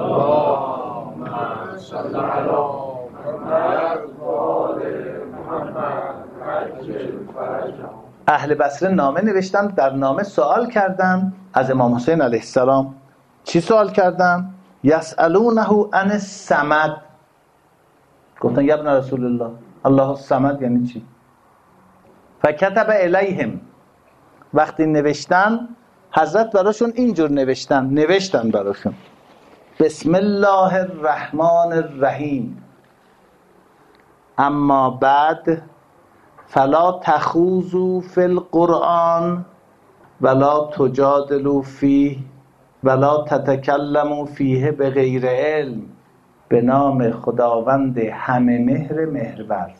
اللهم صل علی محمد و آل محمد عجل فرجهم. اهل بصره نامه نوشتن، در نامه سوال کردن از امام حسین علیه السلام. چی سوال کردن؟ یسألونه عن الصمد. گفتن یا ابن رسول الله، الله الصمد یعنی چی؟ فکتب الیهم. وقتی نوشتن، حضرت براشون اینجور نوشتن براشون: بسم الله الرحمن الرحیم، اما بعد فلا تخوضوا فی القرآن ولا تجادلوا فیه ولا تتکلموا فیه بغیر علم. به نام خداوند همه مهر مهرورز.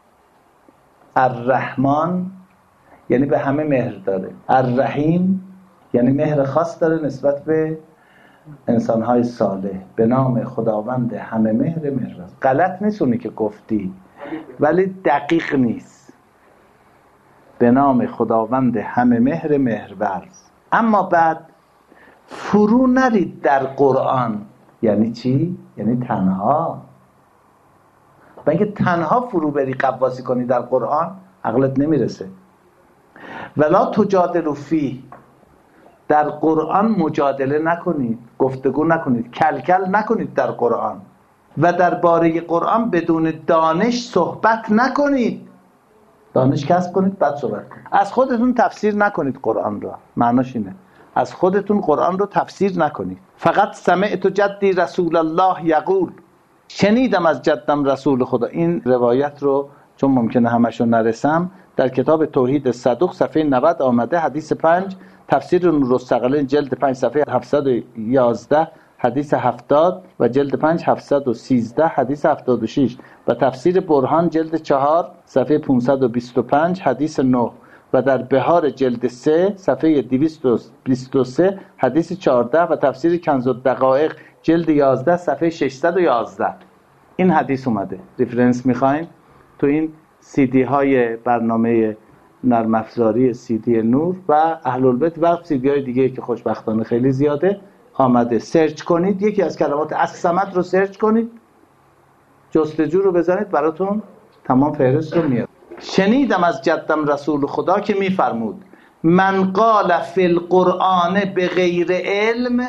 الرحمن یعنی به همه مهر داره، الرحیم یعنی مهر خاص داره نسبت به انسانهای صالح. به نام خداوند همه مهر مهرورز. غلط نیست اونی که گفتی، ولی دقیق نیست. به نام خداوند همه مهر مهرورز. اما بعد فرو نرید در قرآن. یعنی چی؟ یعنی تنها. و اینکه تنها فرو بری قواسی کنی در قرآن، عقلت نمیرسه. ولا تجادلوا فیه، در قرآن مجادله نکنید، گفتگو نکنید، کلکل نکنید در قرآن. و درباره قرآن بدون دانش صحبت نکنید. دانش کسب کنید بعد صحبت کنید. از خودتون تفسیر نکنید قرآن را. معناش اینه از خودتون قرآن رو تفسیر نکنید. فقط سمعت جدی رسول الله یقول، شنیدم از جدم رسول خدا. این روایت رو چون ممکنه همشو نرسم، در کتاب توحید صدوق صفحه 90 آمده. حدیث 5 تفسیر نورالثقلین جلد 5 صفحه 711 حدیث 70 و جلد 5 713 حدیث 76 و تفسیر برهان جلد 4 صفحه 525 حدیث 9 و در بهار جلد 3 صفحه 223 حدیث 14 و تفسیر کنز الدقایق جلد 11 صفحه 611. این حدیث اومده. ریفرنس میخواین تو این CD های برنامه نرم افزاری CD نور و اهل البیت و CD های دیگه که خوشبختانه خیلی زیاده آمده. سرچ کنید، یکی از کلمات الصمد رو سرچ کنید، جستجو رو بزنید، براتون تمام فهرست رو میاد. شنیدم از جدم رسول خدا که میفرمود من قال فی القرآن بغیر علم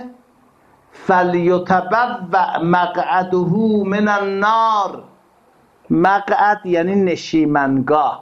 فلیتبوأ مقعده من النار. مقعد یعنی نشیمنگاه.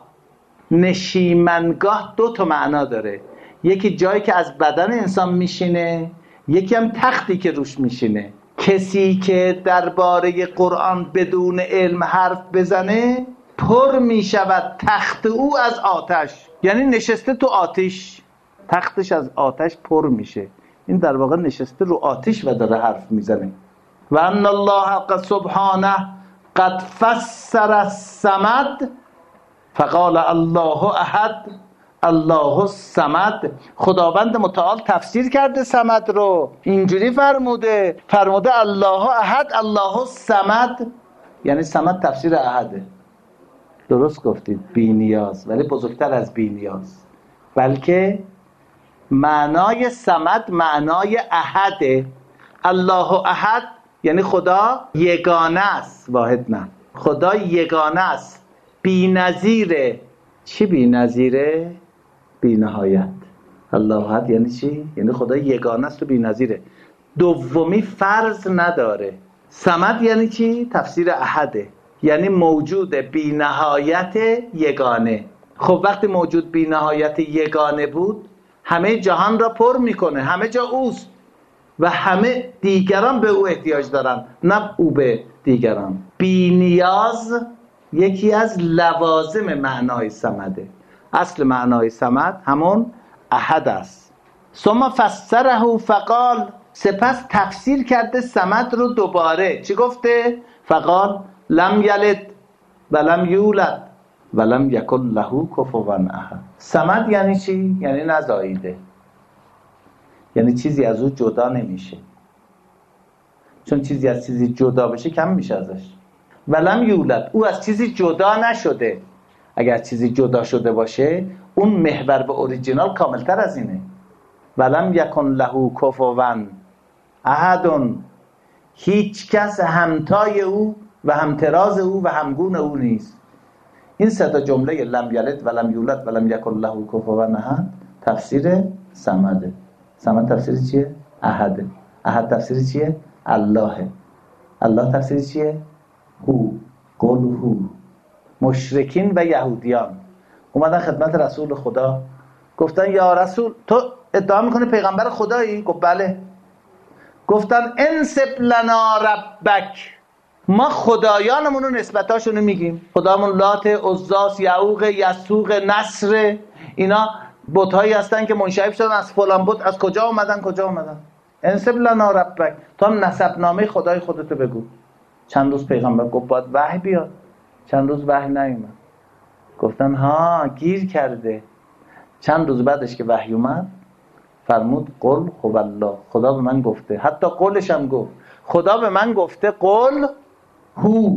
نشیمنگاه دو تا معنا داره، یکی جایی که از بدن انسان میشینه، یکی هم تختی که روش میشینه. کسی که درباره قرآن بدون علم حرف بزنه پر میشود تخت او از آتش، یعنی نشسته تو آتش، تختش از آتش پر میشه. این در واقع نشسته رو آتش و داره حرف میزنه. و ان الله سبحانه قد فسر الصمد فقال الله احد الله الصمد. خداوند متعال تفسیر کرده صمد رو، اینجوری فرموده الله احد الله الصمد، یعنی صمد تفسیر احده. درست گفتید، بی نیاز، ولی بزرگتر از بی نیاز، بلکه معنای صمد معنای احده. الله احد یعنی خدا یگانه است، واحد نه. خدا یگانه است، بی نظیره. چی بی نظیره؟ بی نهایت. الله احد یعنی چی؟ یعنی خدا یگانه است و بی نظیره، دومی فرض نداره. صمد یعنی چی؟ تفسیر احده، یعنی موجود بی نهایت یگانه. خب وقتی موجود بی نهایت یگانه بود، همه جهان را پر میکنه، همه جا اوست و همه دیگران به او احتیاج دارن، نه او به دیگران. بی نیاز یکی از لوازم معنای صمده. اصل معنای صمد همون احد است. ثم فسره فقال، سپس تفسیر کرده صمد رو دوباره. چی گفته؟ فقال لم یلد ولم یولد ولم یکن له کفوا احد. صمد یعنی چی؟ یعنی نزاییده، یعنی چیزی از او جدا نمیشه، چون چیزی از چیزی جدا بشه کم میشه ازش. ولم یولد، او از چیزی جدا نشده. اگر چیزی جدا شده باشه اون محور به اوریجینال کاملتر از اینه. ولم یکن له کفوا احد، هیچ کس همتای او و همتراز او و همگون او نیست. این سه تا جمله لم یلد ولم یولد ولم یکن له کفوا احد تفسیر صمده. صمد تفسیر چیه؟ احده. احد تفسیر چیه؟ الله. الله تفسیر چیه؟ هو. قل هو. مشرکین و یهودیان اومدن خدمت رسول خدا، گفتن یا رسول تو ادعا میکنی پیغمبر خدایی؟ گفت بله. گفتن انسب لنا ربک، ما خدایانمون رو نسبتاشونو میگیم، خدامون لات، عزاس، یعوق، یسوق، نصر، اینا بت‌هایی هستن که منشعب شدن از فلان بت. از کجا اومدن؟ انسب لنا ربک، تو هم نسب نامه خدای خودتو بگو. چند روز پیغمبر گفت باید وحی بیاد، چند روز وحی نیومد. گفتن ها گیر کرده. چند روز بعدش که وحی اومد فرمود قل هو الله، خدا به من گفته. حتی قولش هم گفت، خدا به من گفته قل هو.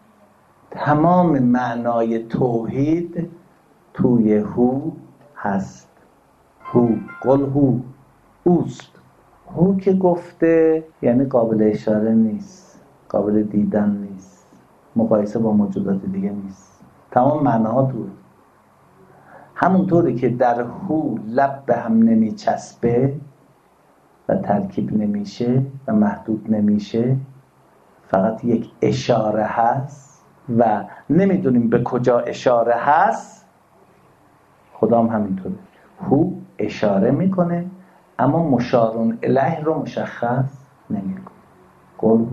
تمام معنای توحید توی هو هست. هو، قل هو، اوست. هو که گفته یعنی قابل اشاره نیست، قابل دیدن نیست، مقایسه با موجودات دیگه نیست. تمام معناها توه. همونطوری که در هو لب به هم نمی چسبه و ترکیب نمیشه و محدود نمیشه، فقط یک اشاره هست و نمیدونیم به کجا اشاره هست. خدا هم همینطوره. هو اشاره میکنه اما مشارون الیه رو مشخص نمیکنه. قل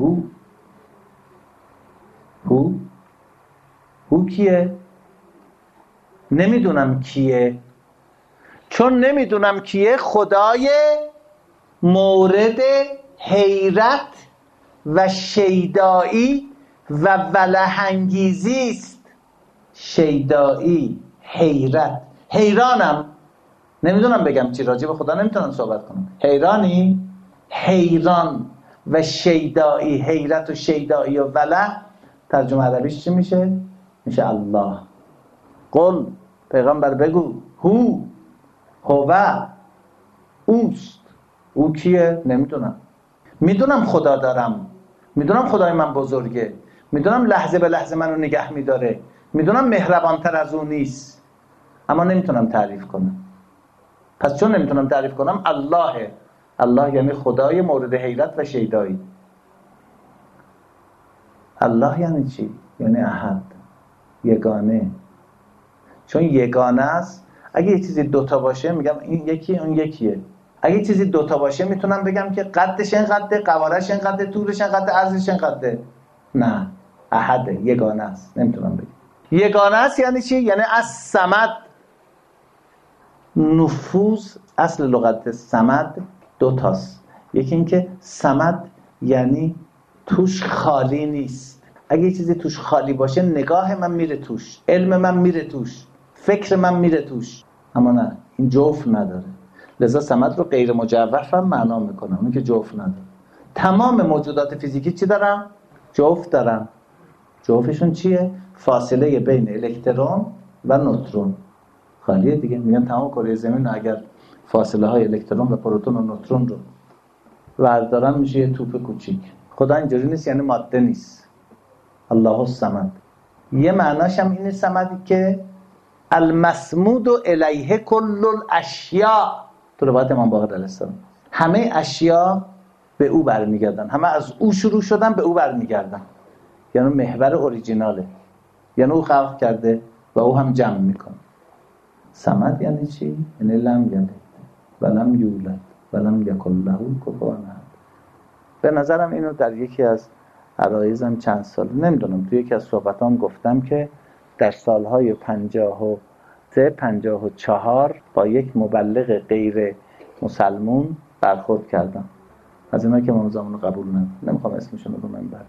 هو کیه؟ نمیدونم کیه. چون نمیدونم کیه، خدای مورد حیرت و شیدایی و ولهنگیزی است. شیدایی، حیرت. حیرانم، نمیدونم بگم چی، راجع به خدا نمیتونم صحبت کنم. حیرانی؟ حیران و شیدایی، حیرت و شیدایی و وله ترجمه عربیش چی میشه؟ میشه الله. قل، پیغمبر بگو، هو، اوست. او کیه؟ نمیدونم. میدونم خدا دارم، میدونم خدای من بزرگه، میدونم لحظه به لحظه منو نگه میداره، میدونم مهربانتر از اون نیست، اما نمیتونم تعریف کنم. پس چون نمیتونم تعریف کنم، اللهه. الله یعنی خدای مورد حیرت و شیدایی. الله یعنی چی؟ یعنی احد، یگانه. چون یگانه است. اگه یه چیزی دوتا باشه میگم این یکی اون یکیه. اگه یه چیزی دوتا باشه میتونم بگم که قدش اینقدره، قوارش اینقدره، طولش اینقدره، عرضش اینقدره. نه، احده، یگانه است. نمیتونم بگم. یگانه است یعنی چی؟ یعنی از صمد. نفوذ، اصل لغت صمد دوتاست. یکی این که صمد یعنی توش خالی نیست. اگه یه چیزی توش خالی باشه نگاه من میره توش، علم من میره توش، فکر من میره توش. اما نه، این جوف نداره. لذا صمد رو غیر مجوف هم معنا میکنم، اون که جوف نداره. تمام موجودات فیزیکی چی دارن؟ جوف دارن. جوفشون چیه؟ فاصله بین الکترون و نوترون. خالیه دیگه. میگن تمام کره زمین اگر فاصله های الکترون و پروتون و نوترون رو وردارن میشه یه توپ کوچیک. خدا اینجوری نیست، یعنی ماده نیست. الله الصمد. یه معناش هم اینه صمدی که المصمود الیه کل الاشیاء. تو روایت امام باقر علیه السلام همه اشیا به او برمیگردن، همه از او شروع شدن به او برمیگردن. یعنی محور اوریجیناله، یعنی او خلق کرده و او هم جمع میکنه. صمد یعنی چی؟ یعنی لم یلد و لم یولد و لم یکن له کفوا احد. به نظرم اینو در یکی از عرایزم چند سال نمیدونم تو یکی از صحبتام گفتم که در سالهای 53 54 با یک مبلغ غیر مسلمون برخورد کردم، از اینا که امام زمان قبول نمیخوام اسمشون رو منبر.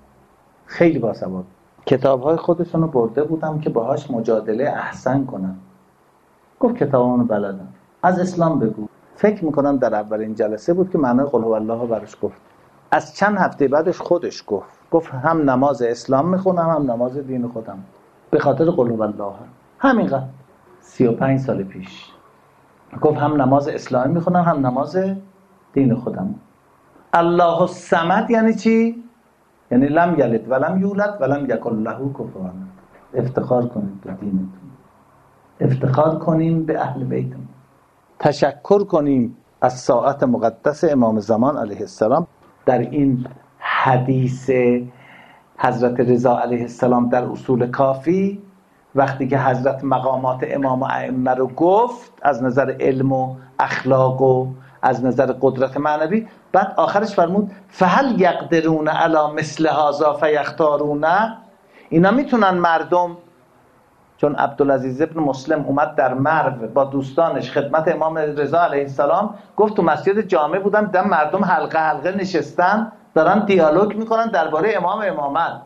خیلی باسواد. کتاب‌های خودشونو برده بودم که باهاش مجادله احسن کنم. گفت کتابامونو بلدم، از اسلام بگو. فکر میکنم در اولین جلسه بود که معنای قل هو الله براش گفت. از چند هفته بعدش خودش گفت هم نماز اسلام میخونم هم نماز دین خودم، به خاطر قل هو الله. همینقدر. 35 سال پیش گفت هم نماز اسلامی میخونم هم نماز دین خودم. الله الصمد یعنی چی؟ یعنی لم یلد ولم یولد ولم یکن له کفوا احد. افتخار کنید به دینتون، افتخار کنیم به اهل بیتمون، تشکر کنیم از ساعت مقدس امام زمان علیه السلام. در این حدیث حضرت رضا علیه السلام در اصول کافی، وقتی که حضرت مقامات امام و ائمه رو گفت از نظر علم و اخلاق و از نظر قدرت معنوی، بعد آخرش فرمود فهل یقدرون علی مثل هذا فیختارون. اینا میتونن مردم، چون عبدالعزیز ابن مسلم اومد در مرو با دوستانش خدمت امام رضا علیه السلام، گفت تو مسجد جامع بودم دیدم مردم حلقه نشستن دارن دیالوگ میکنن درباره امامت.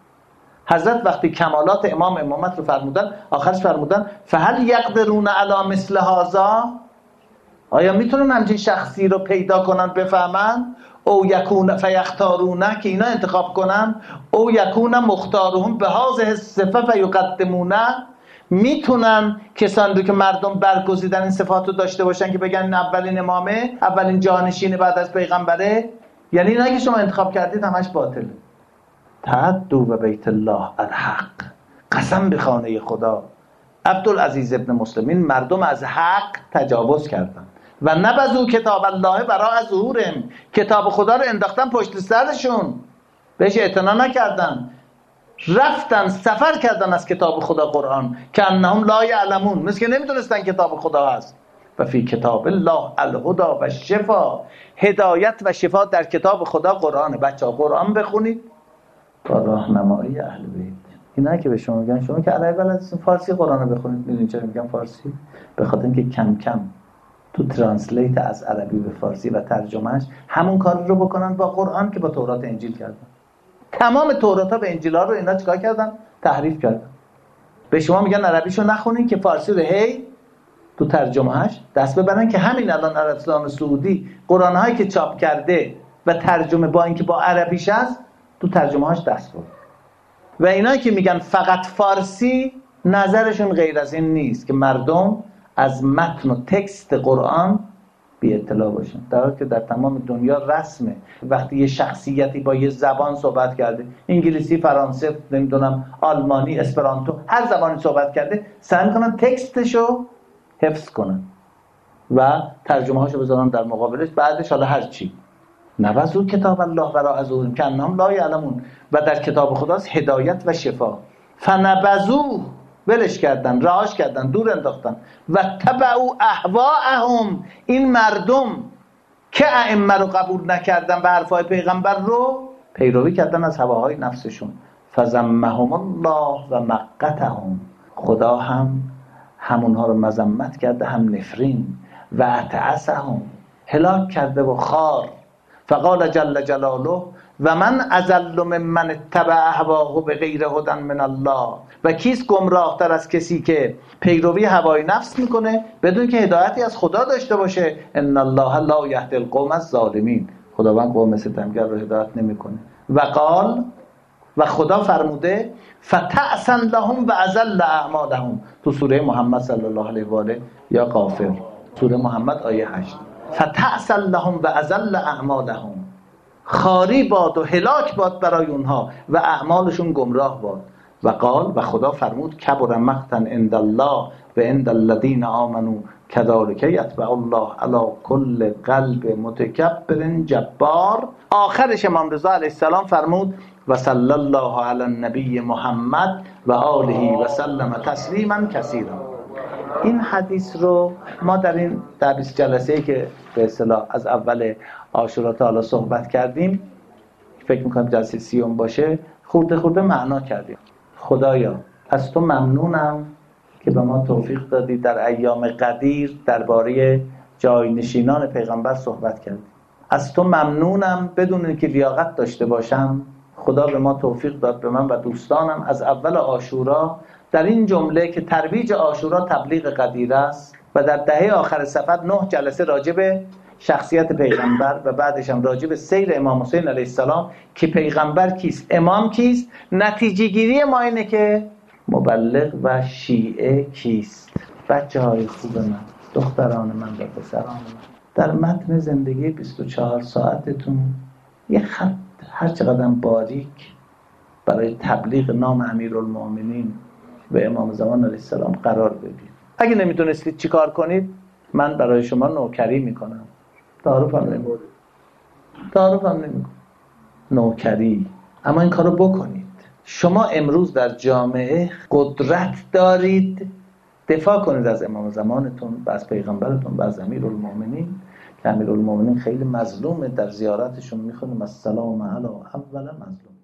حضرت وقتی کمالات امامت رو فرمودن، آخرش فرمودن فهل یقدرون علی مثل هذا. آیا میتونن همچین شخصی رو پیدا کنن بفهمن؟ او یکون فیختارونه، که اینا انتخاب کنن، او یکون مختارهم به هذه صفه فیقدمونه. میتونن کسانی رو که مردم برگزیدن این صفات رو داشته باشن که بگن این اولین امامه، اولین جانشین بعد از پیغمبره؟ یعنی اینا که شما انتخاب کردید همش باطله. تعدوا به بیت الله الحق، قسم به خانه خدا. عبدالعزیز ابن مسلم، این مردم از حق تجاوز کردن و نبذوا کتاب الله وراء ظهورهم، کتاب خدا رو انداختن پشت سرشون، بهش اعتنا نکردن، رفتن سفر کردن از کتاب خدا قرآن که انهم لا یعلمون، مثل که نمیدونستن کتاب خدا هست. و فی کتاب الله الهدی و شفا، هدایت و شفا در کتاب خدا قرآنه. بچه ها قرآن بخونید با راهنمایی اهل بیت. اینا که به شما میگن شما که عربی بلدید فارسی قرآن رو بخونید، میدونید چرا میگم فارسی؟ به خاطر اینکه کم کم تو ترنسلیت از عربی به فارسی و ترجمهش همون کار رو بکنن با قرآن که با تورات انجیل کردن. تمام تورات ها به انجیل ها رو اینا چیکار کردن؟ تحریف کردن. به شما میگن عربیشو نخونین که فارسی رو هی تو ترجمهش دست ببرن، که همین الان عربستان سعودی قرآن هایی که چاپ کرده و ترجمه با اینکه با عربیش هست تو ترجمه‌هاش دست برد. و اینا که میگن فقط فارسی، نظرشون غیر از این نیست که مردم از متن و تکست قرآن بی اطلاع باشن، در حالی که در تمام دنیا رسمه وقتی یه شخصیتی با یه زبان صحبت کرده، انگلیسی، فرانسه، نمیدونم آلمانی، اسپرانتو، هر زبانی صحبت کرده، سعی میکنن تکستشو حفظ کنن و ترجمه هاشو بذارن در مقابلش، بعدش حالا هر چی. نبذوا کتاب الله وراء ظهورهم کأنهم لا یعلمون. و در کتاب خداست هدایت و شفا. فنبذوه، ولش کردن، رهاش کردن، دور انداختن. و تبعوا اهواءهم، این مردم که ائمه رو قبول نکردن و حرفای پیغمبر رو پیروی کردن از هواهای نفسشون. فذمهم الله و مقتهم، خدا هم همونها رو مذمت کرده، هم نفرین. و اتعسهم، هلاک کرده و خار. فقال جل جلاله و من اضل ممن اتبع اهواه بغیر هدی من الله. و کیست گمراه تر از کسی که پیروی هوای نفس میکنه بدون که هدایتی از خدا داشته باشه. ان الله لا یهدی القوم الظالمین، خداوند قوم ستمگر رو هدایت نمیکنه. و قال، و خدا فرموده فتعسا لهم و اذل اعمالهم، تو سوره محمد صلی الله علیه و آله یا غافر، سوره محمد آیه 8. فتعسا لهم و اذل اعمالهم، خاری باد و هلاک باد برای اونها و اعمالشون گمراه باد. و قال، و خدا فرمود کبر مقتا عند الله و عند الذین آمنوا کذالک یطبع الله علی کل قلب متکبر جبار. آخرش امام رضا علیه السلام فرمود و صلی الله علی النبی محمد و آله و سلم تسلیما کثیرا. این حدیث رو ما در 20 جلسه‌ای که به اصطلاح از اول عاشورا تا حالا صحبت کردیم، فکر میکنم جلسه 30 باشه، خورده معنا کردیم. خدایا از تو ممنونم که به ما توفیق دادی در ایام قدیر درباره جاینشینان پیغمبر صحبت کردی. از تو ممنونم بدون اینکه لیاقت داشته باشم، خدا به ما توفیق داد، به من و دوستانم، از اول عاشورا در این جمله که ترویج عاشورا تبلیغ قدیر است و در دهه آخر صفر 9 جلسه راجع به شخصیت پیغمبر و بعدش هم راجع به سیر امام حسین علیه السلام که پیغمبر کیست، امام کیست. نتیجه گیری ما اینه که مبلغ و شیعه کیست. بچه های خوب من، دختران من و پسران من، در متن زندگی 24 ساعتتون یه خط هر چقدر باریک برای تبلیغ نام امیرالمؤمنین و امام زمان علیه السلام قرار بدید. اگه نمیتونستید چی کار کنید، من برای شما نوکری میکنم. تعارف هم نمیکنم، نوکری. اما این کارو بکنید. شما امروز در جامعه قدرت دارید دفاع کنید از امام زمانتون و از پیغمبرتون و از امیرالمؤمنین، که امیرالمؤمنین خیلی مظلومه. در زیارتشون میخونیم السلام علی اول مظلوم.